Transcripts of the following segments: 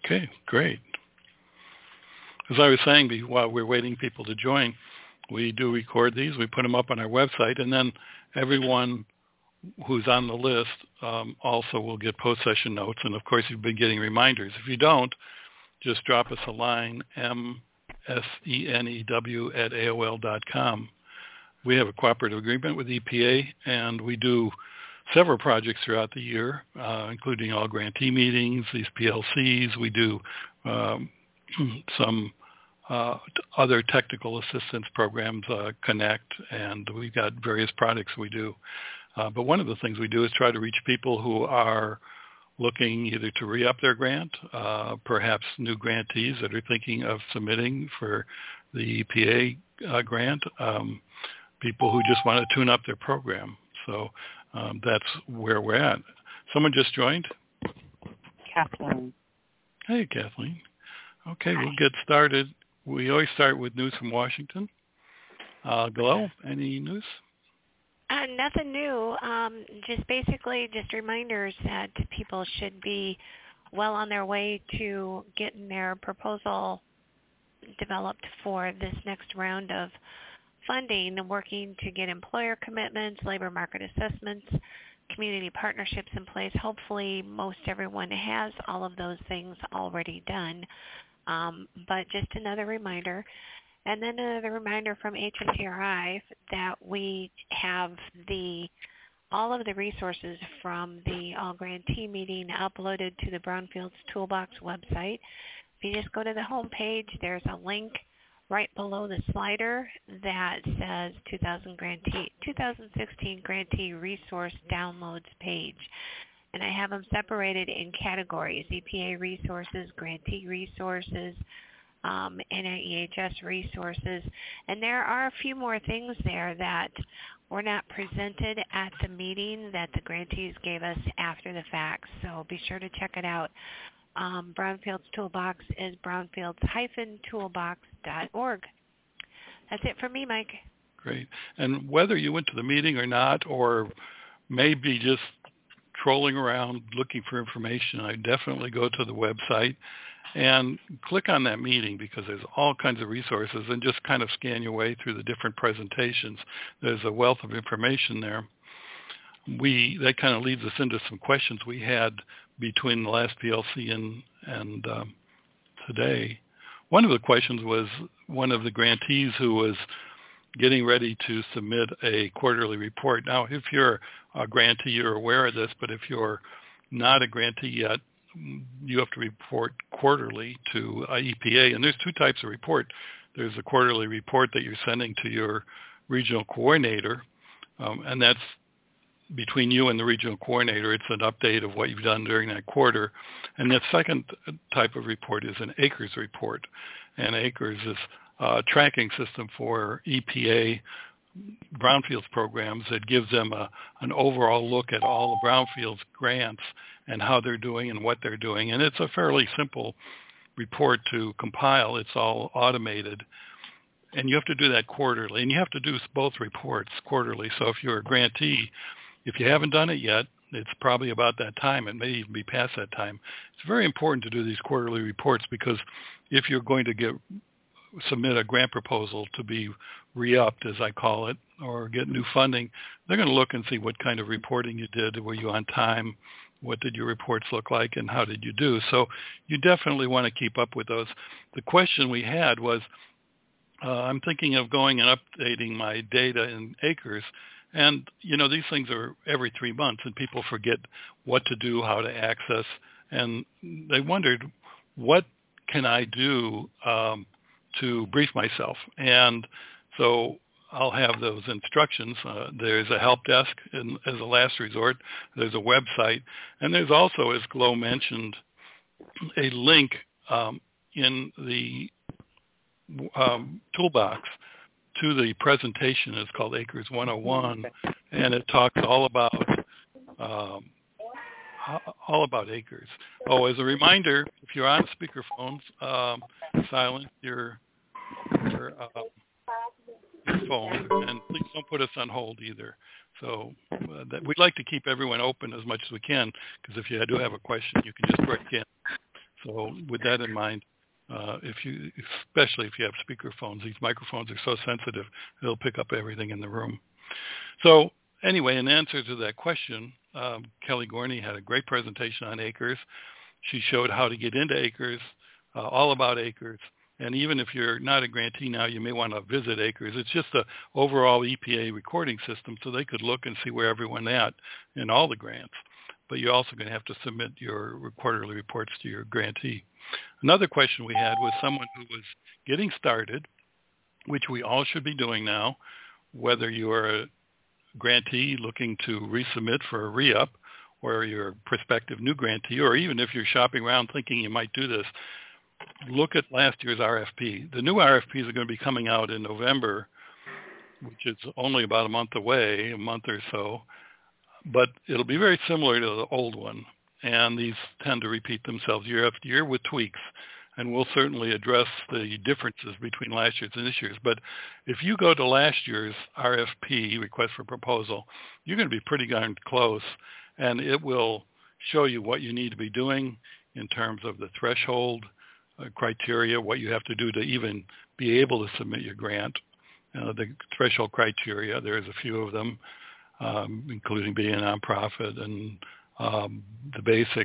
Okay, great. As I was saying while we're waiting people to join, we do record these. We put them up on our website, and then everyone who's on the list also will get post-session notes. And, of course, you've been getting reminders. If you don't, just drop us a line, msenew@aol.com. We have a cooperative agreement with EPA, and we do several projects throughout the year, including all grantee meetings, these PLCs. We do some other technical assistance programs, Connect, and we've got various products we do. But one of the things we do is try to reach people who are looking either to re-up their grant, perhaps new grantees that are thinking of submitting for the EPA grant, people who just want to tune up their program. So that's where we're at. Someone just joined? Kathleen. Hey, Kathleen. Okay, we'll get started. We always start with news from Washington. Glo, any news? Nothing new. Just reminders that people should be well on their way to getting their proposal developed for this next round of funding, working to get employer commitments, labor market assessments, community partnerships in place. Hopefully most everyone has all of those things already done. But just another reminder. And then another reminder from HMTRI that we have all of the resources from the All Grantee meeting uploaded to the Brownfields Toolbox website. If you just go to the home page, there's a link right below the slider that says 2016 Grantee Resource Downloads page. And I have them separated in categories: EPA resources, grantee resources, NIEHS resources, and there are a few more things there that were not presented at the meeting that the grantees gave us after the fact, so be sure to check it out. Brownfields Toolbox is brownfields-toolbox.org. That's it for me, Mike. Great. And whether you went to the meeting or not, or maybe just trolling around looking for information, I definitely go to the website and click on that meeting, because there's all kinds of resources, and just kind of scan your way through the different presentations. There's a wealth of information there. That kind of leads us into some questions we had between the last PLC and today. One of the questions was one of the grantees who was getting ready to submit a quarterly report. Now, if you're a grantee, you're aware of this, but if you're not a grantee yet, you have to report quarterly to EPA. And there's two types of report. There's a quarterly report that you're sending to your regional coordinator, and that's between you and the regional coordinator. It's an update of what you've done during that quarter. And the second type of report is an ACRES report. And ACRES is a tracking system for EPA brownfields programs that gives them an overall look at all the brownfields grants and how they're doing and what they're doing. And it's a fairly simple report to compile. It's all automated. And you have to do that quarterly. And you have to do both reports quarterly. So if you're a grantee, if you haven't done it yet, it's probably about that time. It may even be past that time. It's very important to do these quarterly reports, because if you're going to submit a grant proposal to be re-upped, as I call it, or get new funding, they're going to look and see what kind of reporting you did. Were you on time? What did your reports look like, and how did you do? So you definitely want to keep up with those. The question we had was, I'm thinking of going and updating my data in ACRES, and these things are every 3 months, and people forget what to do, how to access, and they wondered, what can I do to brief myself? And so I'll have those instructions. There's a help desk as a last resort. There's a website. And there's also, as Glo mentioned, a link in the toolbox to the presentation. It's called ACRES 101, and it talks all about ACRES. Oh, as a reminder, if you're on speakerphones, silence your phone, and please don't put us on hold either. So we'd like to keep everyone open as much as we can, because if you do have a question, you can just break in. So with that in mind, especially if you have speakerphones, these microphones are so sensitive, they'll pick up everything in the room. So anyway, in answer to that question, Kelly Gorney had a great presentation on ACRES. She showed how to get into ACRES, all about ACRES. And even if you're not a grantee now, you may want to visit ACRES. It's just an overall EPA recording system, so they could look and see where everyone's at in all the grants. But you're also going to have to submit your quarterly reports to your grantee. Another question we had was someone who was getting started, which we all should be doing now, whether you are a grantee looking to resubmit for a re-up, or you're a prospective new grantee, or even if you're shopping around thinking you might do this, look at last year's RFP. The new RFPs are going to be coming out in November, which is only about a month away, a month or so, but it'll be very similar to the old one, and these tend to repeat themselves year after year with tweaks, and we'll certainly address the differences between last year's and this year's. But if you go to last year's RFP, request for proposal, you're going to be pretty darn close, and it will show you what you need to be doing in terms of the threshold criteria, what you have to do to even be able to submit your grant. The threshold criteria, there's a few of them, including being a nonprofit and the basic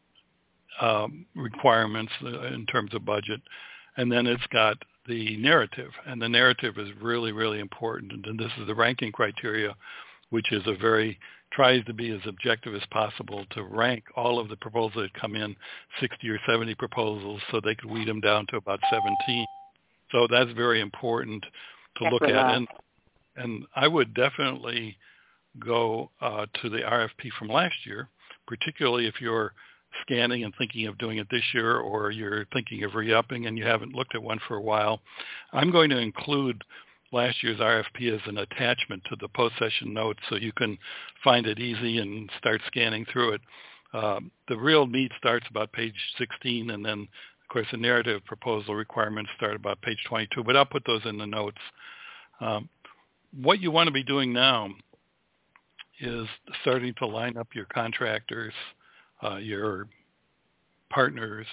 requirements in terms of budget. And then it's got the narrative, and the narrative is really, really important. And this is the ranking criteria, which is tries to be as objective as possible to rank all of the proposals that come in, 60 or 70 proposals, so they could weed them down to about 17. So that's very important to look at. And I would definitely go to the RFP from last year, particularly if you're scanning and thinking of doing it this year, or you're thinking of re-upping and you haven't looked at one for a while. I'm going to include last year's RFP as an attachment to the post-session notes so you can find it easy and start scanning through it. The real meat starts about page 16, and then, of course, the narrative proposal requirements start about page 22, but I'll put those in the notes. What you want to be doing now is starting to line up your contractors, your partners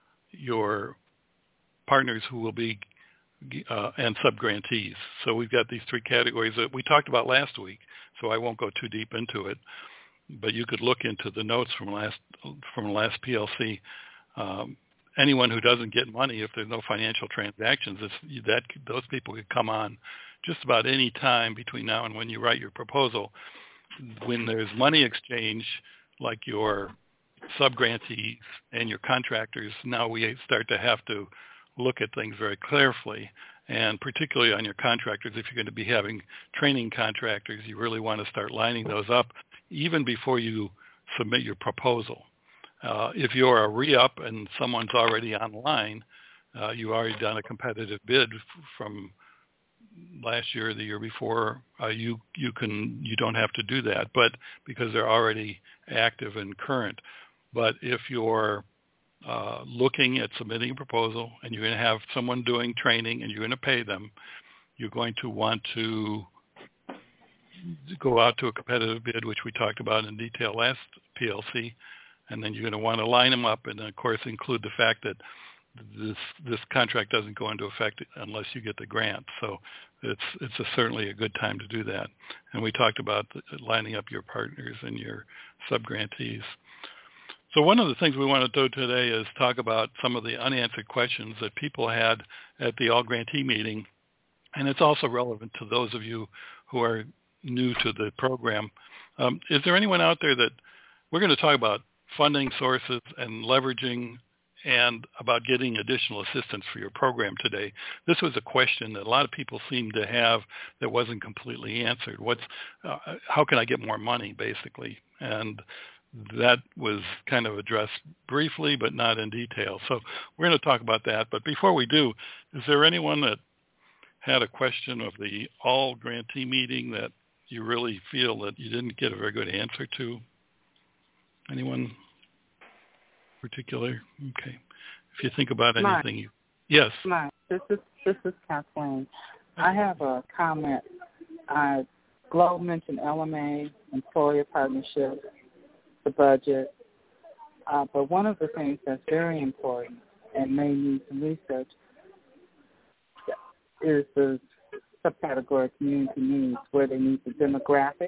who will be and subgrantees. So we've got these three categories that we talked about last week, so I won't go too deep into it. But you could look into the notes from last PLC. Anyone who doesn't get money, if there's no financial transactions, those people could come on just about any time between now and when you write your proposal. When there's money exchange, like your subgrantees and your contractors, now we start to have to look at things very carefully, and particularly on your contractors. If you're going to be having training contractors, you really want to start lining those up even before you submit your proposal. If you're a re-up and someone's already online, you've already done a competitive bid from last year or the year before, you don't have to do that, but because they're already active and current. But if you're looking at submitting a proposal and you're going to have someone doing training and you're going to pay them, you're going to want to go out to a competitive bid, which we talked about in detail last PLC, and then you're going to want to line them up and, of course, include the fact that this contract doesn't go into effect unless you get the grant. So it's certainly a good time to do that. And we talked about lining up your partners and your subgrantees. So one of the things we want to do today is talk about some of the unanswered questions that people had at the all-grantee meeting, and it's also relevant to those of you who are new to the program. Is there anyone out there that we're going to talk about funding sources and leveraging and about getting additional assistance for your program today? This was a question that a lot of people seem to have that wasn't completely answered. How can I get more money, basically? And that was kind of addressed briefly, but not in detail. So we're going to talk about that. But before we do, is there anyone that had a question of the all-grantee meeting that you really feel that you didn't get a very good answer to? Anyone particular? Okay. If you think about anything, yes. This is Kathleen. I have a comment. Globe mentioned LMA, employer partnership, the budget, But one of the things that's very important and may need some research is the subcategory community needs, where they need the demographics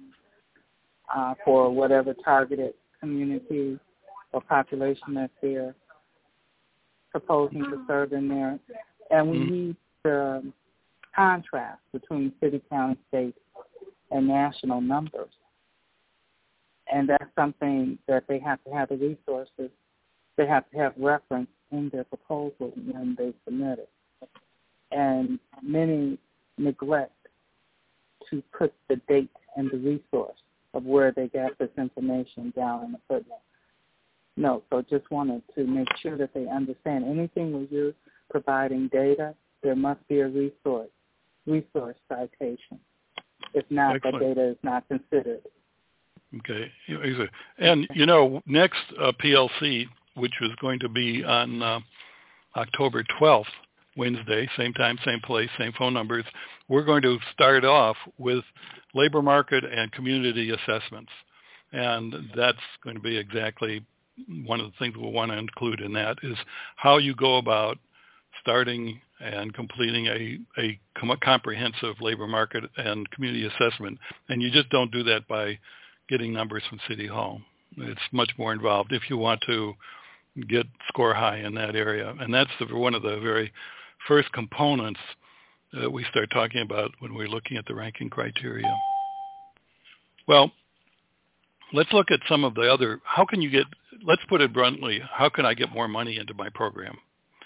for whatever targeted community or population that they're proposing to serve in there. And we need the contrast between city, county, state, and national numbers. And that's something that they have to have the resources. They have to have reference in their proposal when they submit it. And many neglect to put the date and the resource of where they got this information down in the footnote. No, so just wanted to make sure that they understand anything where you're providing data, there must be a resource citation. If not, Excellent. that data is not considered. Okay. And, next PLC, which was going to be on October 12th, Wednesday, same time, same place, same phone numbers, we're going to start off with labor market and community assessments. And that's going to be exactly one of the things we'll want to include in that is how you go about starting and completing a comprehensive labor market and community assessment. And you just don't do that by getting numbers from City Hall. It's much more involved if you want to score high in that area. And that's one of the very first components that we start talking about when we're looking at the ranking criteria. Well, let's look at some of the other, let's put it bluntly, how can I get more money into my program?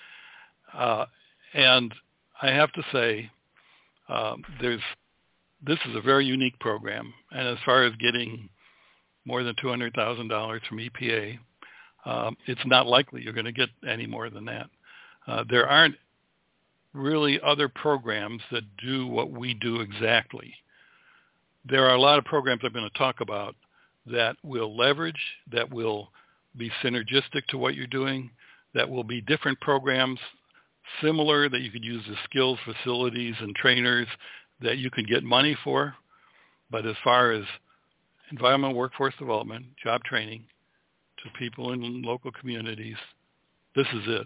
And I have to say, this is a very unique program. And as far as getting more than $200,000 from EPA, it's not likely you're going to get any more than that. There aren't really other programs that do what we do exactly. There are a lot of programs I'm going to talk about that will leverage, that will be synergistic to what you're doing, that will be different programs, similar, that you could use as skills, facilities, and trainers that you can get money for. But as far as environmental workforce development, job training to people in local communities, this is it.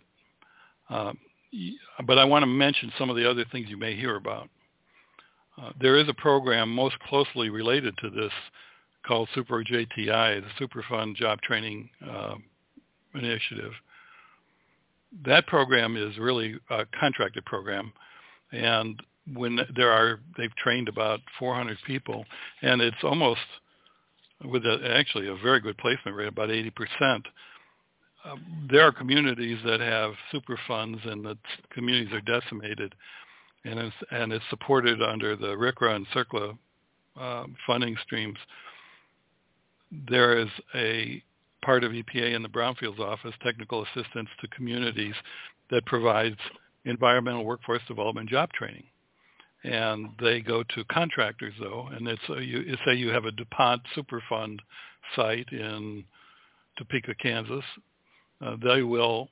But I want to mention some of the other things you may hear about. There is a program most closely related to this called Super JTI, the Superfund Job Training Initiative. That program is really a contracted program, and when they've trained about 400 people, and it's almost with actually a very good placement rate, about 80%. There are communities that have super funds, and the communities are decimated, and it's supported under the RCRA and CERCLA funding streams. There is a part of EPA in the Brownfields office, technical assistance to communities, that provides environmental workforce development job training. And they go to contractors, though, and say you have a DuPont Superfund site in Topeka, Kansas. They will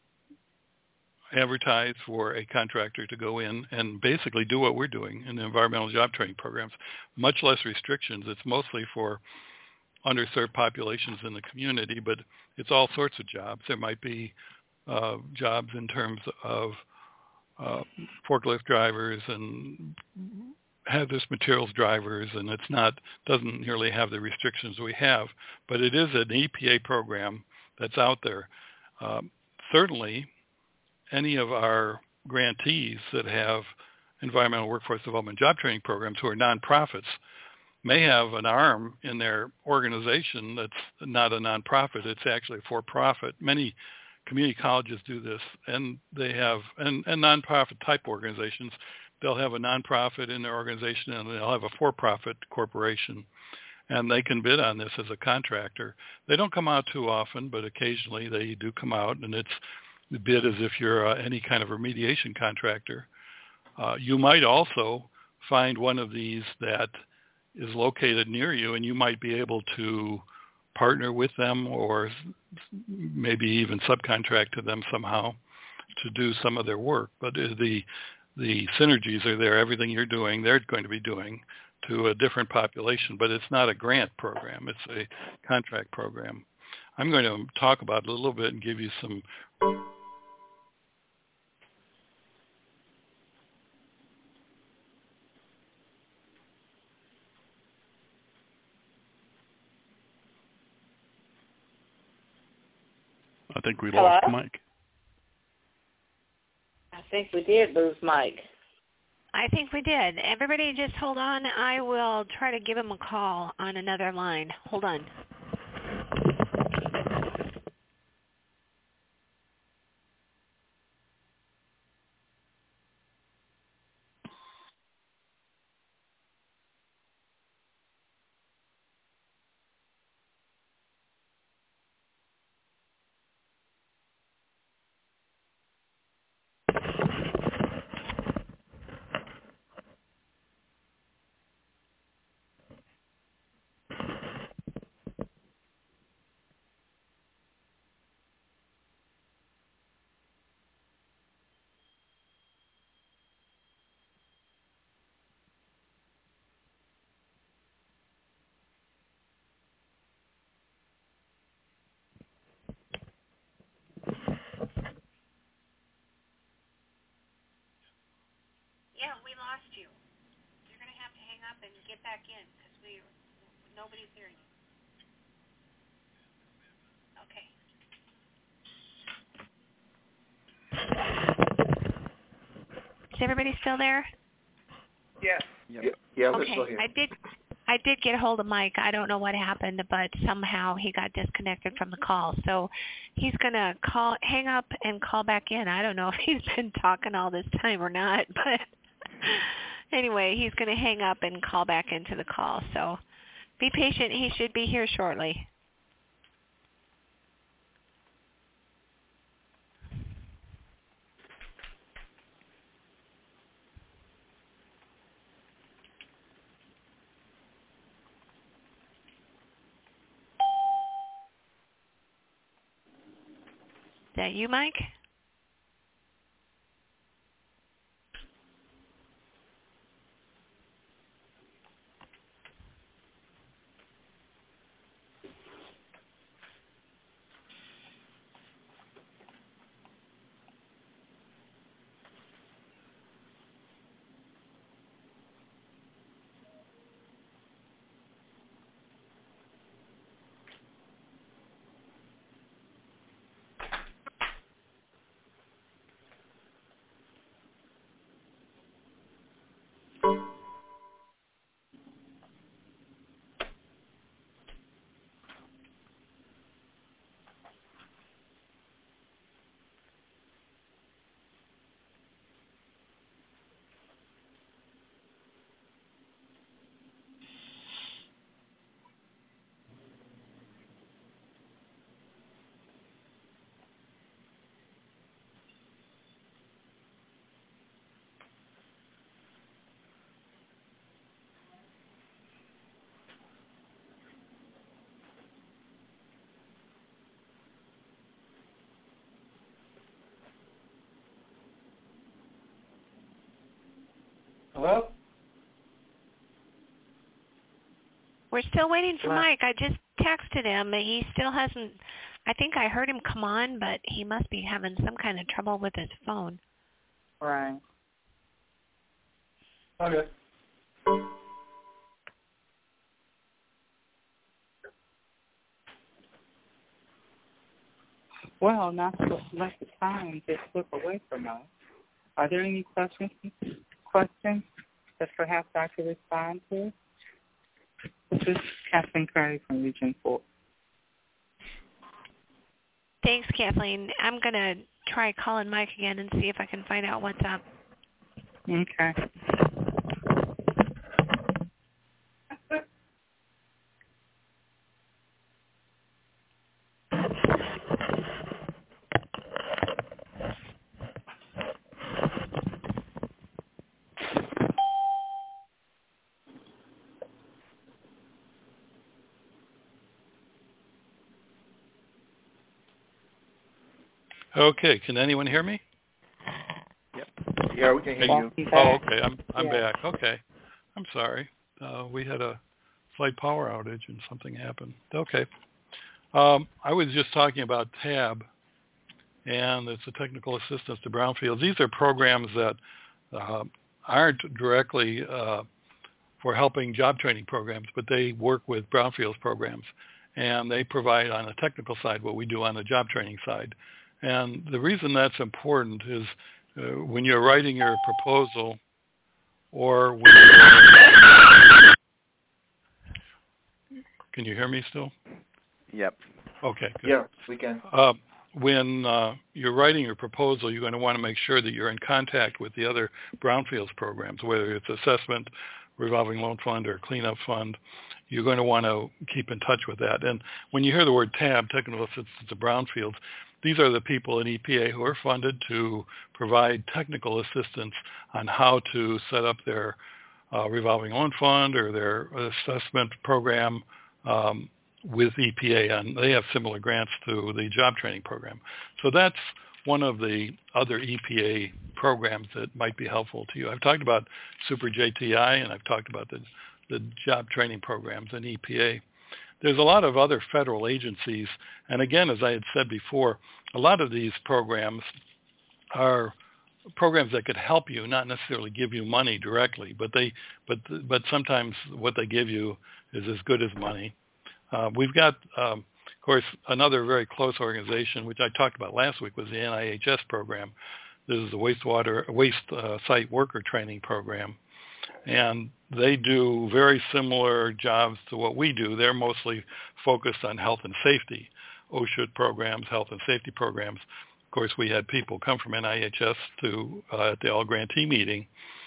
advertise for a contractor to go in and basically do what we're doing in the environmental job training programs. Much less restrictions. It's mostly for underserved populations in the community, but it's all sorts of jobs. There might be jobs in terms of forklift drivers and hazardous materials drivers, and doesn't nearly have the restrictions we have, but it is an EPA program that's out there. Certainly, any of our grantees that have environmental workforce development job training programs who are nonprofits may have an arm in their organization that's not a nonprofit. It's actually a for-profit. Many community colleges do this, and they have, and nonprofit type organizations, they'll have a nonprofit in their organization and they'll have a for-profit corporation, and they can bid on this as a contractor. They don't come out too often, but occasionally they do come out, and it's the bid as if you're any kind of remediation contractor. You might also find one of these that is located near you, and you might be able to partner with them or maybe even subcontract to them somehow to do some of their work. But the synergies are there. Everything you're doing, they're going to be doing to a different population, but it's not a grant program. It's a contract program. I'm going to talk about it a little bit and give you some. I think we lost Mike. I think we did lose Mike. I think we did. Everybody just hold on. I will try to give him a call on another line. Hold on. Yeah, we lost you. You're going to have to hang up and get back in because nobody's hearing you. Okay. Is everybody still there? Yeah. Yeah, we're Okay. still here. I did get a hold of Mike. I don't know what happened, but somehow he got disconnected from the call. So he's going to hang up and call back in. I don't know if he's been talking all this time or not, but anyway, he's going to hang up and call back into the call. So be patient. He should be here shortly. Is that you, Mike? Hello? We're still waiting for Mike. I just texted him. He still hasn't. I think I heard him come on, but he must be having some kind of trouble with his phone. Right. Okay. Well, not to let the time just slip away from us. Are there any questions that perhaps I could respond to? This is Kathleen Curry from Region 4. Thanks, Kathleen. I'm going to try calling Mike again and see if I can find out what's up. Okay. Okay, can anyone hear me? Yep. Yeah, we can hear you. Oh, okay. I'm back. Okay. I'm sorry. We had a slight power outage and something happened. Okay. I was just talking about TAB, and it's a technical assistance to brownfields. These are programs that aren't directly for helping job training programs, but they work with brownfields programs, and they provide on the technical side what we do on the job training side. And the reason that's important is when you're writing your proposal, or when can you hear me still? Yep. Okay. Good. Yeah, we can. When you're writing your proposal, you're going to want to make sure that you're in contact with the other brownfields programs, whether it's assessment, revolving loan fund, or cleanup fund. You're going to want to keep in touch with that. And when you hear the word TAB, technical assistance to brownfields, these are the people in EPA who are funded to provide technical assistance on how to set up their revolving loan fund or their assessment program with EPA, and they have similar grants to the job training program. So that's one of the other EPA programs that might be helpful to you. I've talked about Super JTI, and I've talked about the job training programs in EPA. There's a lot of other federal agencies, and again, as I had said before, a lot of these programs are programs that could help you, not necessarily give you money directly, but sometimes what they give you is as good as money. We've got, of course, another very close organization, which I talked about last week, was the NIHS program. This is the waste site worker training program. And they do very similar jobs to what we do. They're mostly focused on health and safety, OSHA programs, health and safety programs. Of course, we had people come from NIHS at the all-grantee meeting,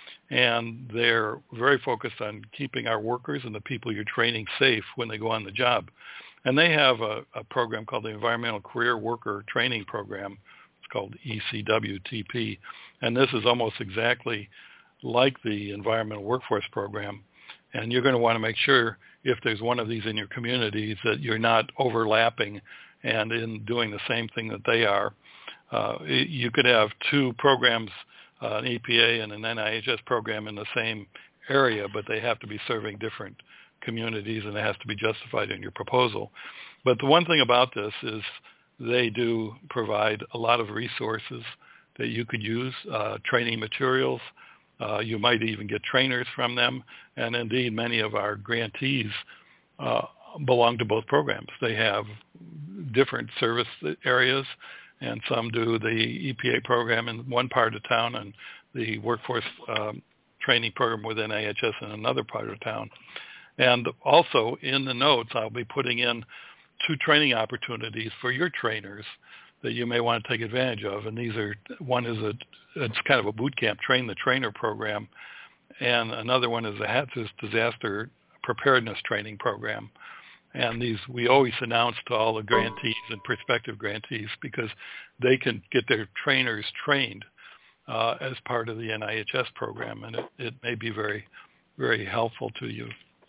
and they're very focused on keeping our workers and the people you're training safe when they go on the job. And they have a program called the Environmental Career Worker Training Program. It's called ECWTP. And this is almost exactly like the Environmental Workforce Program. And you're going to want to make sure, if there's one of these in your communities, that you're not overlapping and in doing the same thing that they are. You could have two programs, an EPA and an NIHS program in the same area, but they have to be serving different communities, and it has to be justified in your proposal. But the one thing about this is they do provide a lot of resources that you could use, training materials. You might even get trainers from them, and indeed many of our grantees belong to both programs. They have different service areas, and some do the EPA program in one part of town and the workforce training program with NIHS in another part of town. And also in the notes, I'll be putting in 2 training opportunities for your trainers that you may want to take advantage of. And these are, one is it's kind of a boot camp, train the trainer program, and another one is a hazardous disaster preparedness training program. And these we always announce to all the grantees and prospective grantees, because they can get their trainers trained as part of the NIHS program, and it may be very, very helpful to you.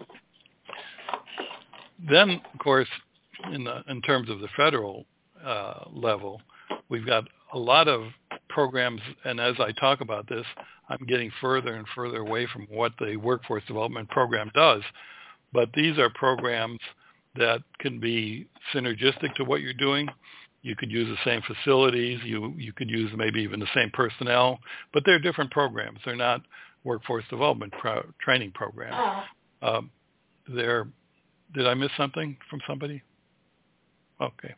Then, of course, in terms of the federal level, we've got a lot of programs, and as I talk about this, I'm getting further and further away from what the Workforce Development Program does. But these are programs that can be synergistic to what you're doing. You could use the same facilities. You could use maybe even the same personnel, but they're different programs. They're not workforce development training programs. Did I miss something from somebody? Okay.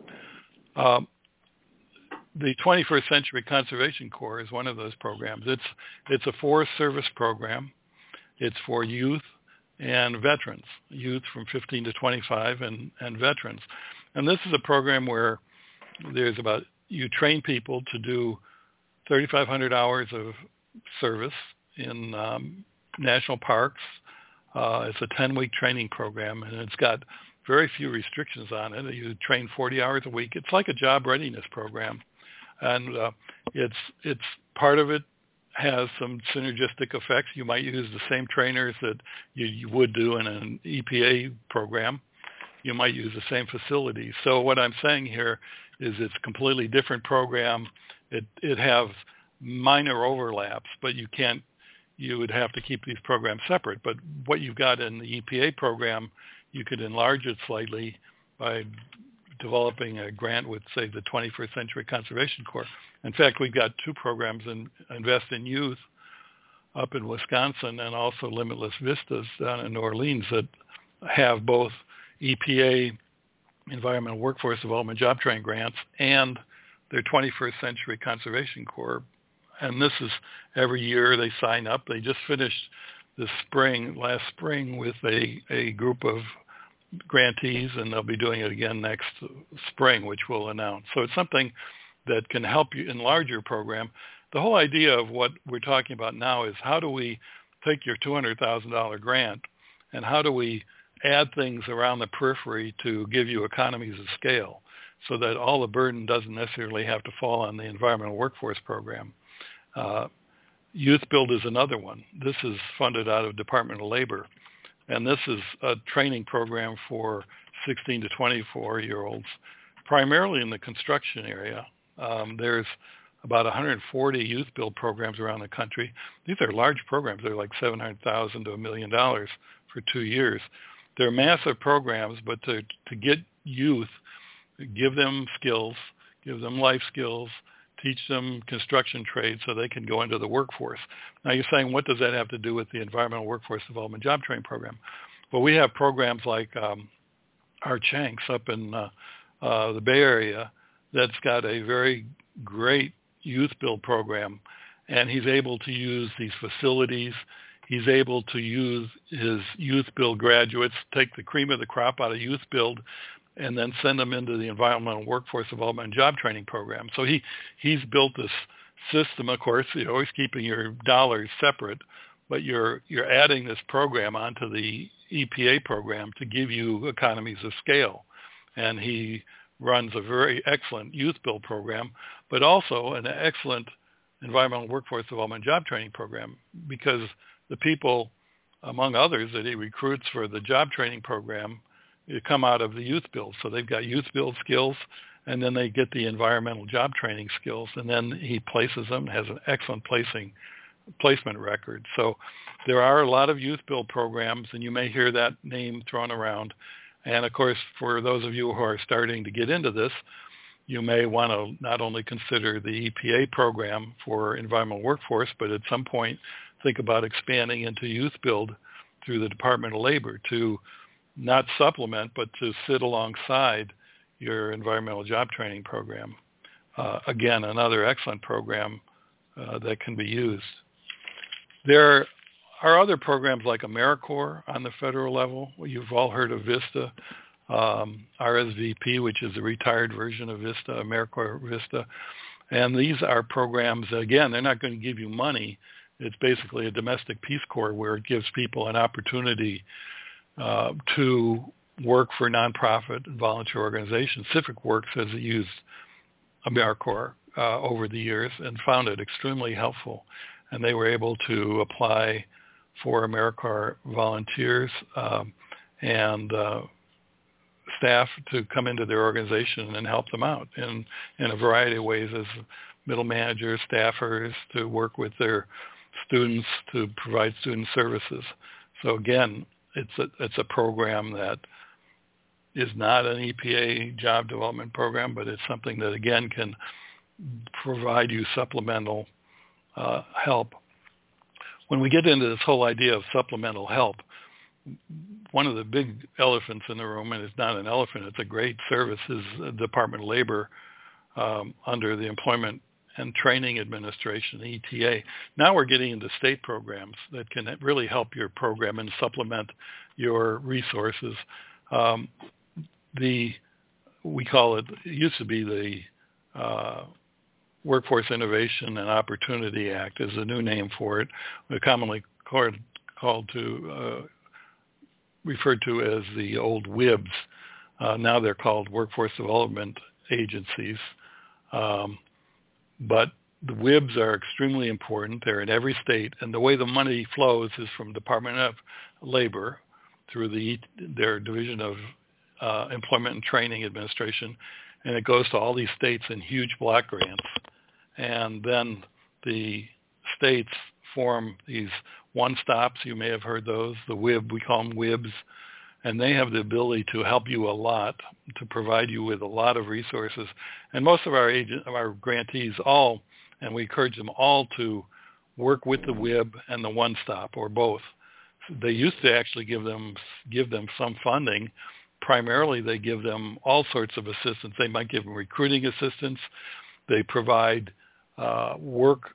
The 21st Century Conservation Corps is one of those programs. It's a Forest Service program. It's for youth and veterans, youth from 15 to 25 and veterans. And this is a program where you train people to do 3,500 hours of service in national parks. It's a 10-week training program, and it's got very few restrictions on it. You train 40 hours a week. It's like a job readiness program. And it's part of it has some synergistic effects. You might use the same trainers that you would do in an EPA program. You might use the same facilities. So what I'm saying here is it's a completely different program. It has minor overlaps, but you would have to keep these programs separate. But what you've got in the EPA program, you could enlarge it slightly by developing a grant with, say, the 21st Century Conservation Corps. In fact, we've got two programs in Invest in Youth up in Wisconsin and also Limitless Vistas down in New Orleans that have both EPA, Environmental Workforce Development Job Training grants, and their 21st Century Conservation Corps. And this is every year they sign up. They just finished last spring with a group of grantees, and they'll be doing it again next spring, which we'll announce. So it's something that can help you enlarge your program. The whole idea of what we're talking about now is how do we take your $200,000 grant and how do we add things around the periphery to give you economies of scale so that all the burden doesn't necessarily have to fall on the Environmental Workforce Program. Youth Build is another one. This is funded out of Department of Labor, and this is a training program for 16 to 24-year-olds, primarily in the construction area. There's about 140 Youth Build programs around the country. These are large programs. They're like $700,000 to $1 million for 2 years. They're massive programs, but to get youth, give them skills, give them life skills, teach them construction trades so they can go into the workforce. Now you're saying, what does that have to do with the Environmental Workforce Development Job Training Program? Well, we have programs like Art Shanks up in the Bay Area that's got a very great youth build program, and he's able to use these facilities. He's able to use his youth build graduates, take the cream of the crop out of youth build, and then send them into the Environmental Workforce Development and Job Training Program. So he's built this system, of course, you're always keeping your dollars separate, but you're adding this program onto the EPA program to give you economies of scale. And he runs a very excellent youth build program, but also an excellent Environmental Workforce Development and Job Training Program, because the people, among others, that he recruits for the job training program come out of the youth build. So they've got youth build skills, and then they get the environmental job training skills, and then he places them, has an excellent placement record. So there are a lot of youth build programs, and you may hear that name thrown around. And of course, for those of you who are starting to get into this, you may want to not only consider the EPA program for environmental workforce, but at some point think about expanding into youth build through the Department of Labor to not supplement, but to sit alongside your environmental job training program. Again, another excellent program that can be used. There are other programs like AmeriCorps on the federal level. You've all heard of VISTA, RSVP, which is a retired version of VISTA, AmeriCorps VISTA. And these are programs, again, they're not going to give you money. It's basically a domestic Peace Corps where it gives people an opportunity to work for nonprofit and volunteer organizations. Civic Works has used AmeriCorps over the years and found it extremely helpful. And they were able to apply for AmeriCorps volunteers and staff to come into their organization and help them out in a variety of ways as middle managers, staffers, to work with their students to provide student services. So again, it's a program that is not an EPA job development program, but it's something that, again, can provide you supplemental help. When we get into this whole idea of supplemental help, one of the big elephants in the room, and it's not an elephant, it's a great service, is the Department of Labor under the Employment and Training Administration, ETA. Now we're getting into state programs that can really help your program and supplement your resources. We call it used to be the Workforce Innovation and Opportunity Act is a new name for it. We're commonly referred to as the old WIBs. Now they're called Workforce Development Agencies. But the WIBs are extremely important. They're in every state, and the way the money flows is from Department of Labor through their Division of Employment and Training Administration, and it goes to all these states in huge block grants. And then the states form these one-stops. You may have heard those, the WIB, we call them WIBs, and they have the ability to help you a lot, to provide you with a lot of resources. And most of our grantees and we encourage them all to work with the WIB and the One Stop, or both. They used to actually give them some funding. Primarily, they give them all sorts of assistance. They might give them recruiting assistance. They provide work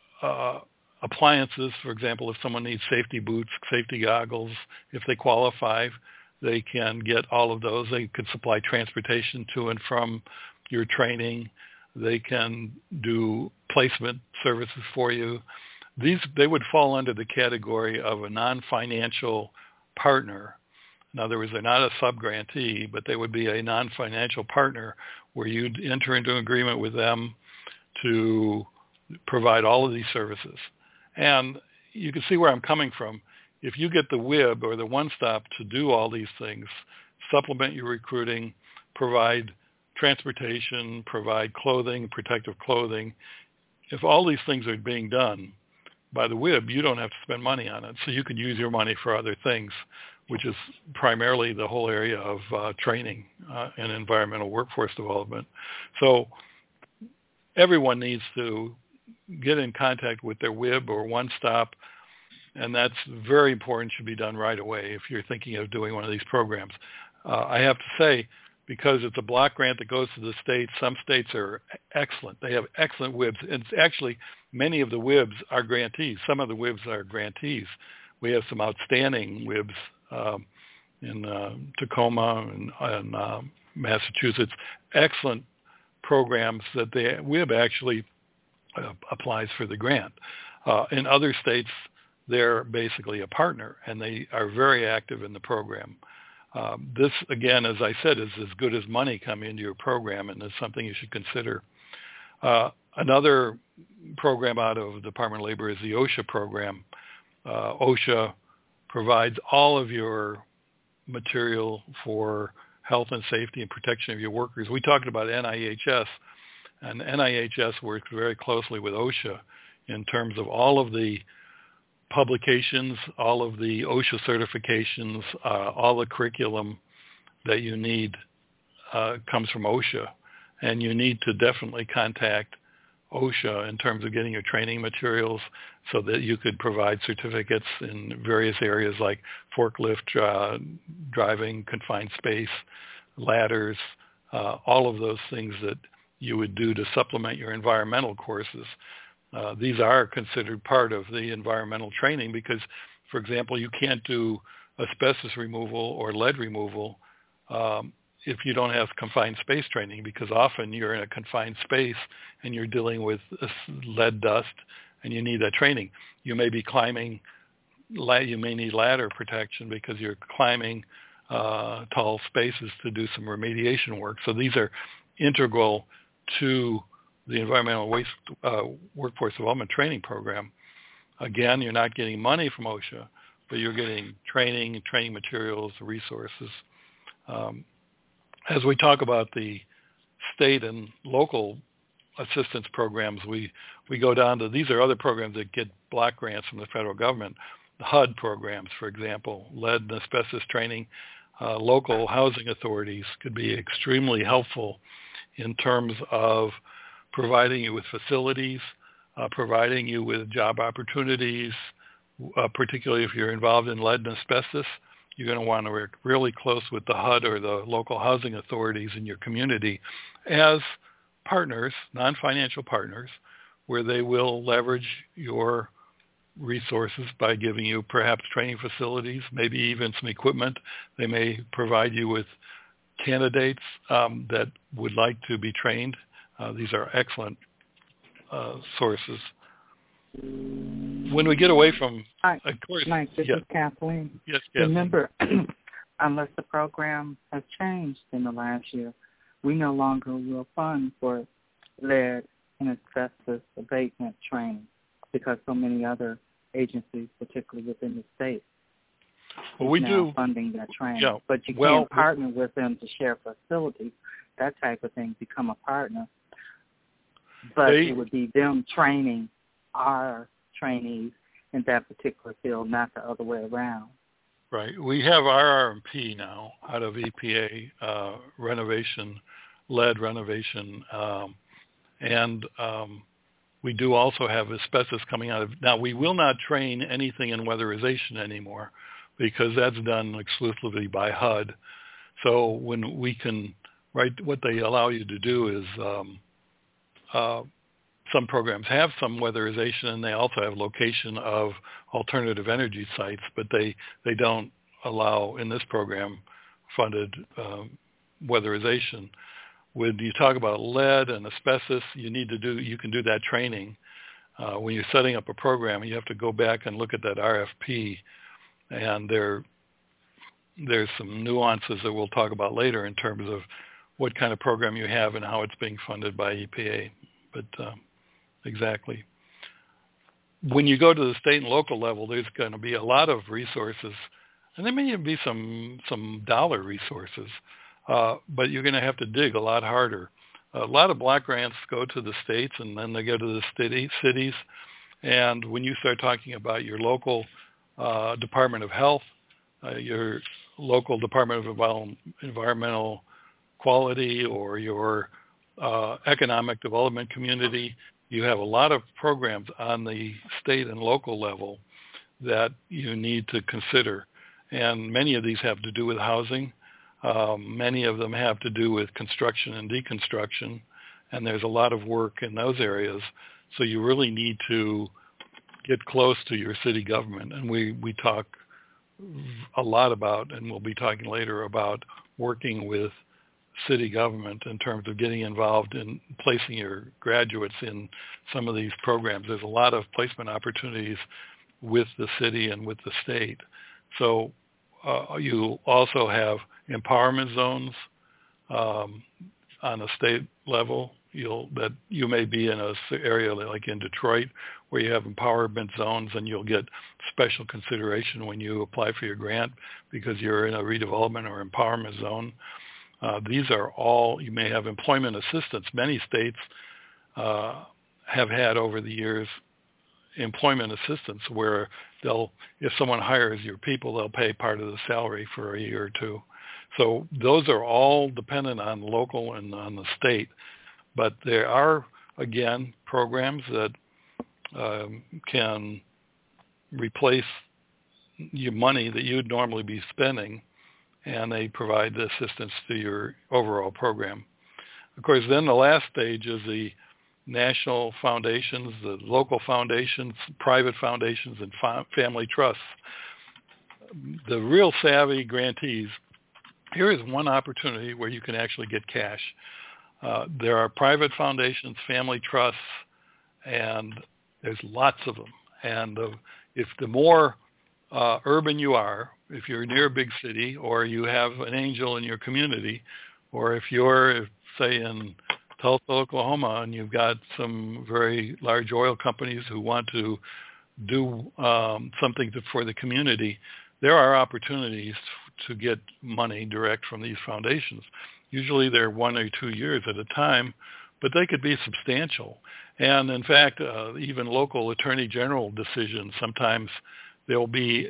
appliances. For example, if someone needs safety boots, safety goggles, if they qualify, they can get all of those. They could supply transportation to and from your training. They can do placement services for you. They would fall under the category of a non-financial partner. In other words, they're not a sub-grantee, but they would be a non-financial partner where you'd enter into an agreement with them to provide all of these services. And you can see where I'm coming from. If you get the WIB or the One Stop to do all these things, supplement your recruiting, provide transportation, provide clothing, protective clothing, if all these things are being done by the WIB, you don't have to spend money on it. So you could use your money for other things, which is primarily the whole area of training and environmental workforce development. So everyone needs to get in contact with their WIB or One Stop, and that's very important, should be done right away if you're thinking of doing one of these programs. I have to say, because it's a block grant that goes to the states, some states are excellent. They have excellent WIBs. And it's actually, many of the WIBs are grantees. Some of the WIBs are grantees. We have some outstanding WIBs in Tacoma and Massachusetts. Excellent programs that the WIB actually applies for the grant. In other states, they're basically a partner, and they are very active in the program. This, again, as I said, is as good as money coming into your program, and it's something you should consider. Another program out of the Department of Labor is the OSHA program. OSHA provides all of your material for health and safety and protection of your workers. We talked about NIHS, and NIHS works very closely with OSHA in terms of all of the publications, all of the OSHA certifications, all the curriculum that you need comes from OSHA. And you need to definitely contact OSHA in terms of getting your training materials so that you could provide certificates in various areas like forklift driving, confined space, ladders, all of those things that you would do to supplement your environmental courses. These are considered part of the environmental training because, for example, you can't do asbestos removal or lead removal if you don't have confined space training, because often you're in a confined space and you're dealing with lead dust and you need that training. You may be climbing, you may need ladder protection because you're climbing tall spaces to do some remediation work. So these are integral to the Environmental Waste Workforce Development Training Program. Again, you're not getting money from OSHA, but you're getting training materials, resources. As we talk about the state and local assistance programs, we go down to, these are other programs that get block grants from the federal government. The HUD programs, for example, lead and asbestos training. Local housing authorities could be extremely helpful in terms of providing you with facilities, providing you with job opportunities, particularly if you're involved in lead and asbestos. You're going to want to work really close with the HUD or the local housing authorities in your community as partners, non-financial partners, where they will leverage your resources by giving you perhaps training facilities, maybe even some equipment. They may provide you with candidates that would like to be trained. These are excellent sources. When we get away from, Hi, of course, Mike, this is Kathleen. Yes. Remember, unless the program has changed in the last year, we no longer will fund for lead and asbestos abatement training because so many other agencies, particularly within the state, well, we now do funding that training. Yeah, but you can't partner with them to share facilities, that type of thing, become a partner. But it would be them training our trainees in that particular field, not the other way around. Right. We have RRMP now out of EPA, lead renovation, and we do also have asbestos coming out of. Now, we will not train anything in weatherization anymore because that's done exclusively by HUD. So when we can, right, what they allow you to do is some programs have some weatherization, and they also have location of alternative energy sites, but they don't allow in this program funded weatherization. When you talk about lead and asbestos, you can do that training. When you're setting up a program, you have to go back and look at that RFP, and there's some nuances that we'll talk about later in terms of what kind of program you have and how it's being funded by EPA. But exactly. When you go to the state and local level, there's going to be a lot of resources, and there may even be some dollar resources, but you're going to have to dig a lot harder. A lot of block grants go to the states, and then they go to the cities. And when you start talking about your local Department of Health, your local Department of Environmental Quality, or your economic development community, you have a lot of programs on the state and local level that you need to consider. And many of these have to do with housing. Many of them have to do with construction and deconstruction. And there's a lot of work in those areas. So you really need to get close to your city government. And we talk a lot about, and we'll be talking later about, working with city government in terms of getting involved in placing your graduates in some of these programs. There's a lot of placement opportunities with the city and with the state. So you also have empowerment zones on a state level. That you may be in an area like in Detroit where you have empowerment zones, and you'll get special consideration when you apply for your grant because you're in a redevelopment or empowerment zone. These are all, you may have employment assistance. Many states have had over the years employment assistance where if someone hires your people, they'll pay part of the salary for a year or two. So those are all dependent on local and on the state. But there are, again, programs that can replace your money that you'd normally be spending, and they provide the assistance to your overall program. Of course, then the last stage is the national foundations, the local foundations, private foundations, and family trusts. The real savvy grantees, here is one opportunity where you can actually get cash. There are private foundations, family trusts, and there's lots of them. And if the more urban you are, if you're near a big city, or you have an angel in your community, or if you're, say, in Tulsa, Oklahoma, and you've got some very large oil companies who want to do something for the community, there are opportunities to get money direct from these foundations. Usually they're 1 or 2 years at a time, but they could be substantial. And in fact, even local attorney general decisions, sometimes you'll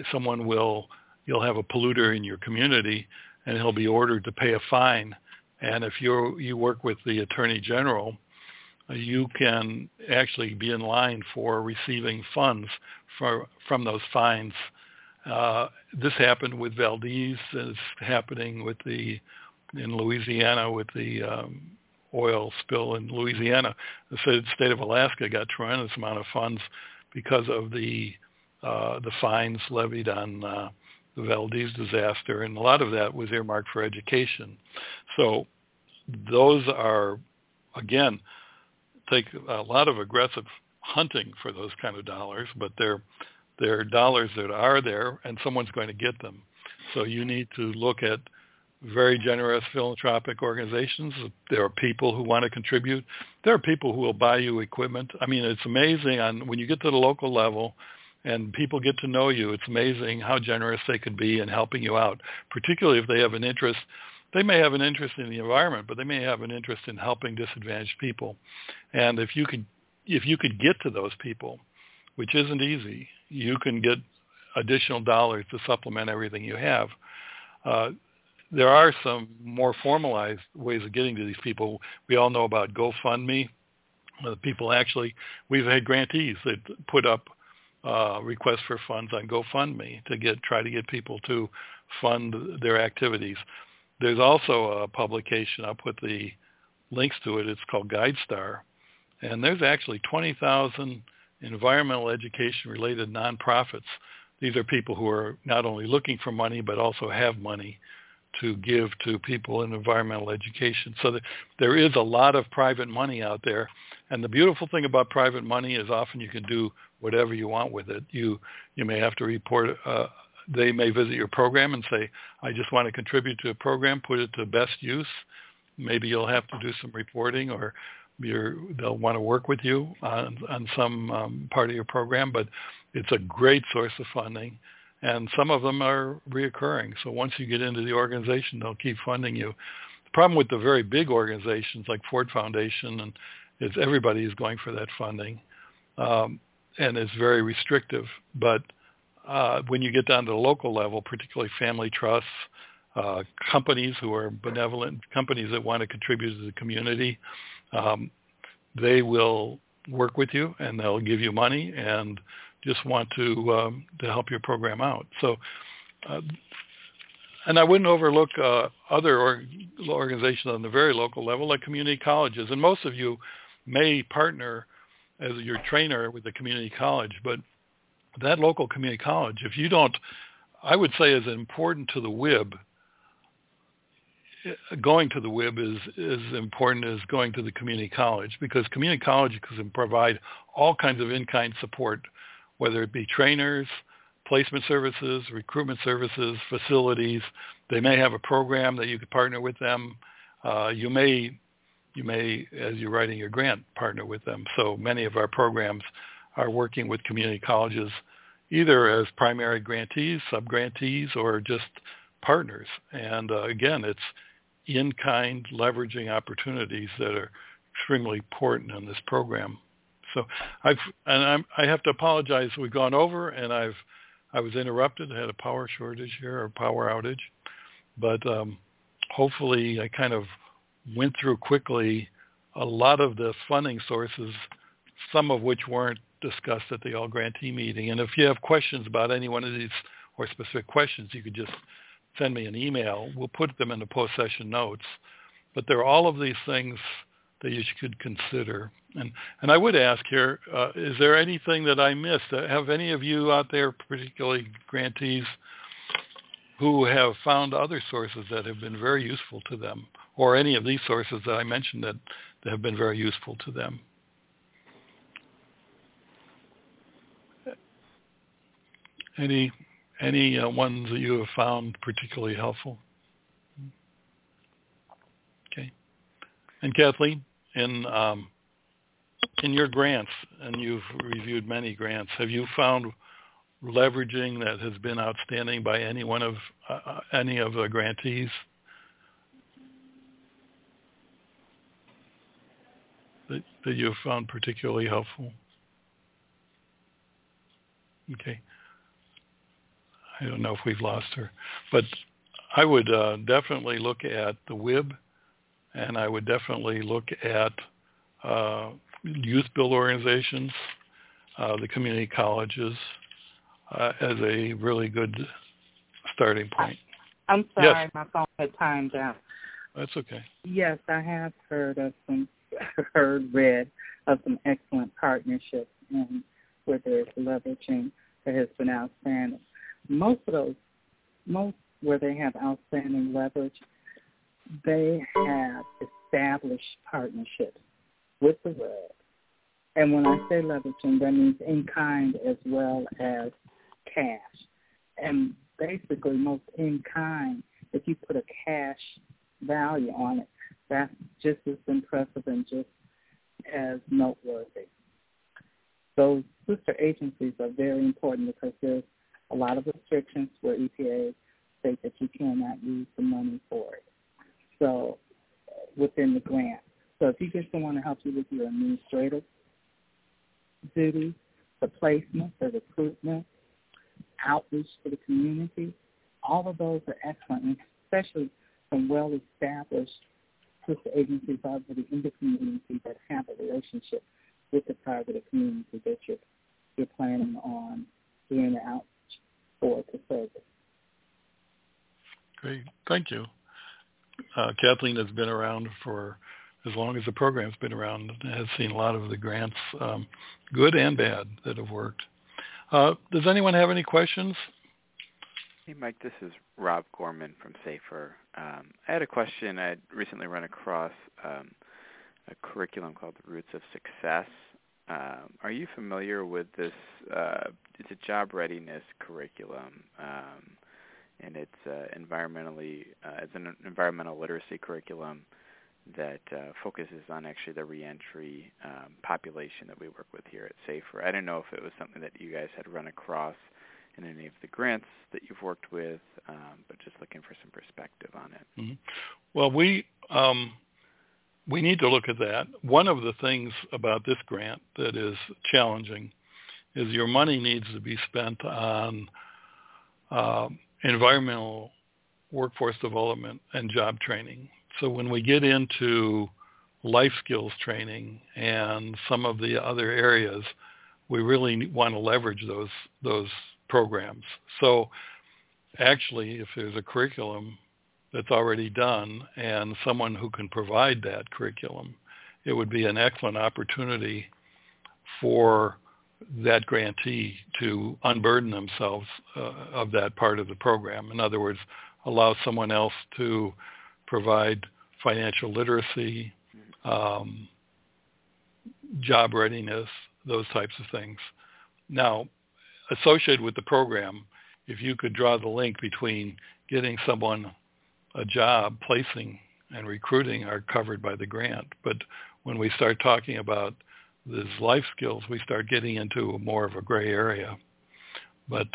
have a polluter in your community, and he'll be ordered to pay a fine. And if you work with the attorney general, you can actually be in line for receiving funds from those fines. This happened with Valdez. It's happening in Louisiana with the oil spill in Louisiana. The state of Alaska got tremendous amount of funds because of the fines levied on the Valdez disaster, and a lot of that was earmarked for education. So those are, again, take a lot of aggressive hunting for those kind of dollars, but they're dollars that are there, and someone's going to get them. So you need to look at very generous philanthropic organizations. There are people who want to contribute. There are people who will buy you equipment. I mean, it's amazing when you get to the local level and people get to know you, it's amazing how generous they could be in helping you out, particularly if they have an interest. They may have an interest in the environment, but they may have an interest in helping disadvantaged people. And if you could get to those people, which isn't easy, you can get additional dollars to supplement everything you have. There are some more formalized ways of getting to these people. We all know about GoFundMe. People actually, we've had grantees that put up requests for funds on GoFundMe to try to get people to fund their activities. There's also a publication, I'll put the links to it, it's called GuideStar, and there's actually 20,000 environmental education-related nonprofits. These are people who are not only looking for money, but also have money to give to people in environmental education. So there is a lot of private money out there, and the beautiful thing about private money is often you can do whatever you want with it. You may have to report, they may visit your program and say, I just want to contribute to a program, put it to best use. Maybe you'll have to do some reporting, or they'll want to work with you on some part of your program, but it's a great source of funding. And some of them are reoccurring. So once you get into the organization, they'll keep funding you. The problem with the very big organizations like Ford Foundation is everybody is going for that funding, and it's very restrictive. But when you get down to the local level, particularly family trusts, companies who are benevolent, companies that want to contribute to the community, they will work with you and they'll give you money and just want to help your program out. So, and I wouldn't overlook other organizations on the very local level, like community colleges. And most of you may partner as your trainer with a community college, but that local community college, if you don't, I would say as important to the WIB, going to the WIB is as important as going to the community college, because community colleges can provide all kinds of in-kind support, whether it be trainers, placement services, recruitment services, facilities. They may have a program that you could partner with them. You may, as you're writing your grant, partner with them. So many of our programs are working with community colleges, either as primary grantees, sub-grantees, or just partners. And again, it's in-kind leveraging opportunities that are extremely important in this program. So I have to apologize. We've gone over, and I was interrupted. I had a power shortage here, or power outage. But hopefully I kind of went through quickly a lot of the funding sources, some of which weren't discussed at the all-grantee meeting. And if you have questions about any one of these or specific questions, you could just send me an email. We'll put them in the post-session notes. But there are all of these things that you should consider. And I would ask here, is there anything that I missed? Have any of you out there, particularly grantees, who have found other sources that have been very useful to them, or any of these sources that I mentioned that have been very useful to them? Any ones that you have found particularly helpful? Okay. And Kathleen, in your grants, and you've reviewed many grants, have you found leveraging that has been outstanding by any of the grantees? That you have found particularly helpful? Okay. I don't know if we've lost her, but I would definitely look at the WIB, and I would definitely look at youth build organizations, the community colleges, as a really good starting point. I'm sorry, yes. My phone had timed out. That's okay. Yes, I have read of some excellent partnerships and where there's leveraging that has been outstanding. Most where they have outstanding leverage, they have established partnerships with the WIB. And when I say leveraging, that means in kind as well as cash. And basically, most in kind, if you put a cash value on it, that's just as impressive and just as noteworthy. Those sister agencies are very important because there's a lot of restrictions where EPA state that you cannot use the money for it. So within the grant. So if you get someone to help you with your administrative duties, the placement, the recruitment, outreach to the community. All of those are excellent, and especially from well-established sister agencies already in the community that have a relationship with the targeted community that you're planning on doing the outreach for to service. Great. Thank you. Kathleen has been around for as long as the program's been around and has seen a lot of the grants, good and bad, that have worked. Does anyone have any questions? Hey, Mike, this is Rob Gorman from SAFER. I had a question. I had recently run across a curriculum called the Roots of Success. Are you familiar with this? It's a job readiness curriculum, and it's it's an environmental literacy curriculum that focuses on actually the reentry population that we work with here at SAFER. I didn't know if it was something that you guys had run across in any of the grants that you've worked with, but just looking for some perspective on it. Mm-hmm. Well, we need to look at that. One of the things about this grant that is challenging is your money needs to be spent on environmental workforce development and job training. So when we get into life skills training and some of the other areas, we really want to leverage those programs. So actually, if there's a curriculum that's already done and someone who can provide that curriculum, it would be an excellent opportunity for that grantee to unburden themselves of that part of the program. In other words, allow someone else to provide financial literacy, job readiness, those types of things. Now, associated with the program, if you could draw the link between getting someone a job, placing and recruiting are covered by the grant. But when we start talking about these life skills, we start getting into more of a gray area. But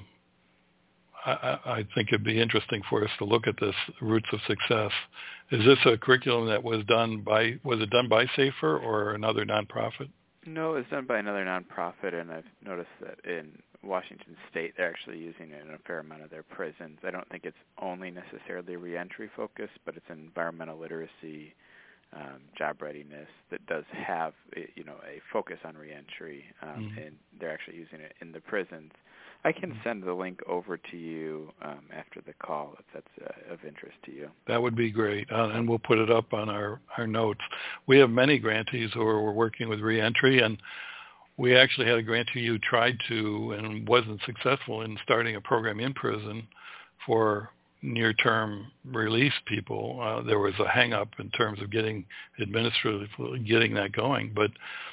I think it'd be interesting for us to look at this Roots of Success. Is this a curriculum that was done by SAFER or another nonprofit? No, it's done by another nonprofit, and I've noticed that in Washington State they're actually using it in a fair amount of their prisons. I don't think it's only necessarily reentry focused, but it's environmental literacy, job readiness that does have a focus on reentry, and they're actually using it in the prisons. I can send the link over to you after the call if that's of interest to you. That would be great, and we'll put it up on our notes. We have many grantees who are working with reentry, and we actually had a grantee who tried to and wasn't successful in starting a program in prison for near-term release people. There was a hang-up in terms of administratively getting that going, but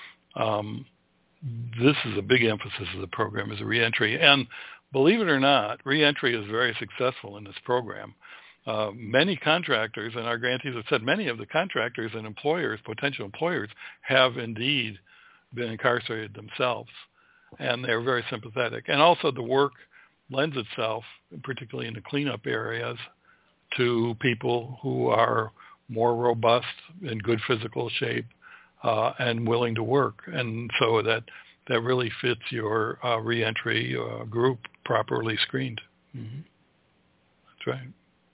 this is a big emphasis of the program is reentry. And believe it or not, reentry is very successful in this program. Many contractors, and our grantees have said many of the contractors and employers, potential employers, have indeed been incarcerated themselves, and they're very sympathetic. And also the work lends itself, particularly in the cleanup areas, to people who are more robust, in good physical shape, and willing to work. And so that really fits your reentry group properly screened. Mm-hmm. That's right.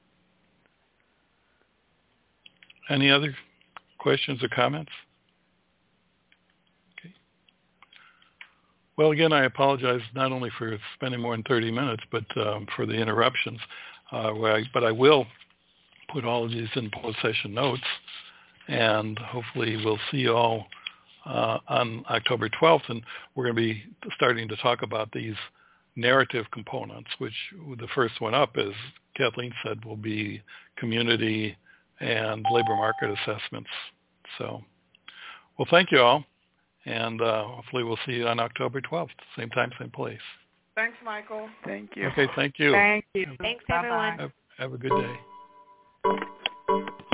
Any other questions or comments? Okay. Well, again, I apologize not only for spending more than 30 minutes, but for the interruptions. But I will put all of these in closed session notes, and hopefully we'll see you all on October 12th, and we're going to be starting to talk about these narrative components, which the first one up, as Kathleen said, will be community and labor market assessments. So, well, thank you all, and hopefully we'll see you on October 12th, same time, same place. Thanks, Michael. Thank you. Okay, thank you. Thank you. Thanks, Bye-bye. everyone. Have a good day.